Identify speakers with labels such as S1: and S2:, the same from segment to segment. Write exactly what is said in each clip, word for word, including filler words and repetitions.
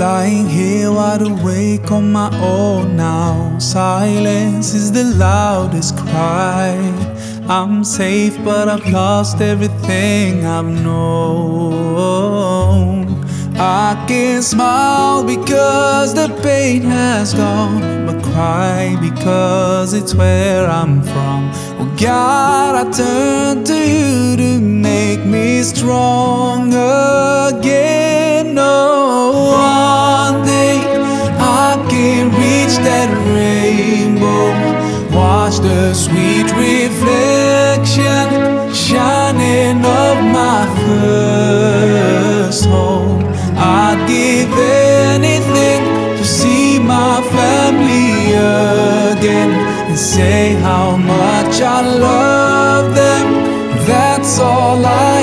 S1: lying here wide awake on my own now. Silence is the loudest cry. I'm safe but I've lost everything I've known. I can smile because the pain has gone, but cry because it's where I'm from. Oh God, I turn to you to make me strong again. Oh, one day I can reach that rainbow, watch the sweet reflection shining of my first home. I'd give anything to see my family again and say how much I love them. That's all I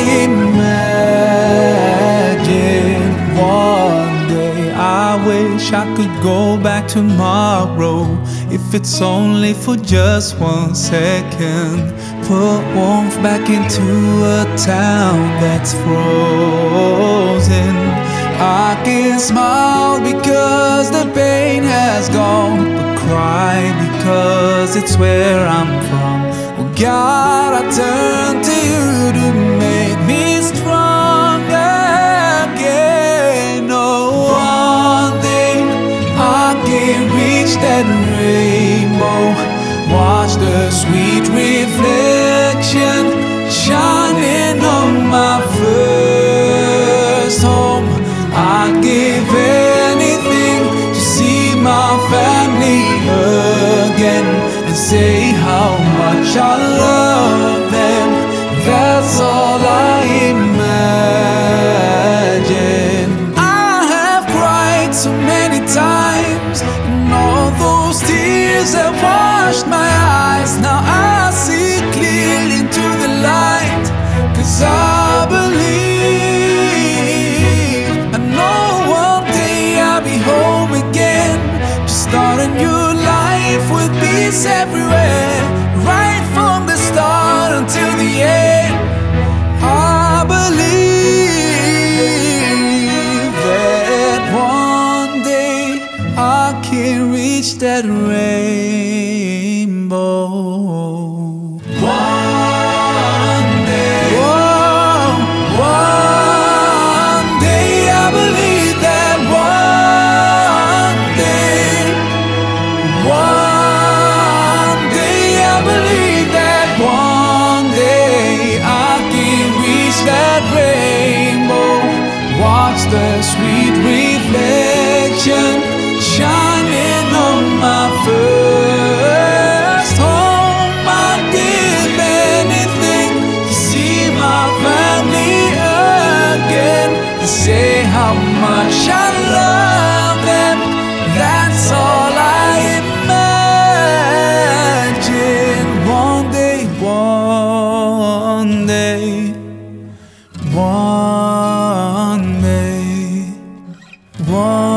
S1: imagine. One day I wish I could go back tomorrow, if it's only for just one second. Put warmth back into a town that's frozen. I can smile because the pain has gone, but cry because it's where I'm from. Oh God, I turn to you to make me strong again. Oh, one day I can reach that rainbow, watch the sweet reflection shining on my first home. I'd give anything to see my family again and say how much I love them. That's all I imagine. I have cried so many times, and all those tears have washed my eyes. Now I see clearly into the light, 'cause I believe. Home again to start a new life with peace everywhere, right from the start until the end. I believe that one day I can reach that rainbow. One day, oh, one day I believe that one. One day I believe that one day I can reach that rainbow, watch the sweet reflection shining on my first home. I'd give anything to see my family again and say how much I love them. That's all I imagine. One day, one day, one day, one